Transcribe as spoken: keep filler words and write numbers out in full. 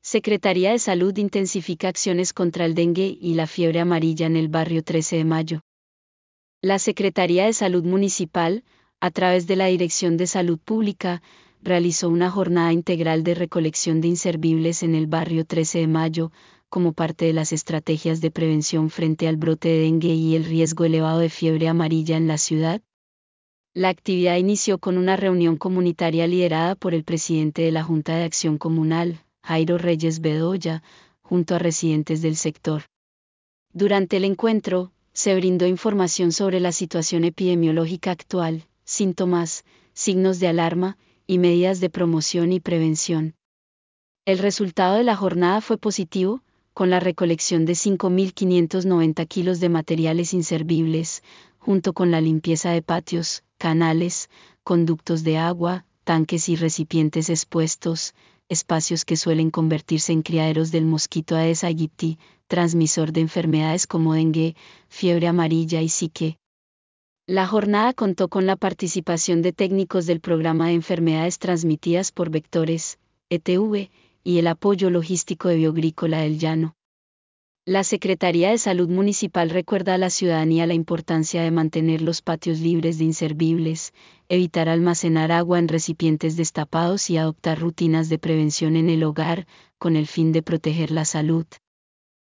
Secretaría de Salud intensifica acciones contra el dengue y la fiebre amarilla en el barrio trece de mayo. La Secretaría de Salud Municipal, a través de la Dirección de Salud Pública, realizó una jornada integral de recolección de inservibles en el barrio trece de mayo, como parte de las estrategias de prevención frente al brote de dengue y el riesgo elevado de fiebre amarilla en la ciudad. La actividad inició con una reunión comunitaria liderada por el presidente de la Junta de Acción Comunal, Jairo Reyes Bedoya, junto a residentes del sector. Durante el encuentro, se brindó información sobre la situación epidemiológica actual, síntomas, signos de alarma, y medidas de promoción y prevención. El resultado de la jornada fue positivo, con la recolección de cinco mil quinientos noventa kilos de materiales inservibles, junto con la limpieza de patios, canales, conductos de agua, tanques y recipientes expuestos, espacios que suelen convertirse en criaderos del mosquito Aedes aegypti, transmisor de enfermedades como dengue, fiebre amarilla y zika. La jornada contó con la participación de técnicos del Programa de Enfermedades Transmitidas por Vectores, E T V, y el apoyo logístico de Biogrícola del Llano. La Secretaría de Salud Municipal recuerda a la ciudadanía la importancia de mantener los patios libres de inservibles, evitar almacenar agua en recipientes destapados y adoptar rutinas de prevención en el hogar, con el fin de proteger la salud,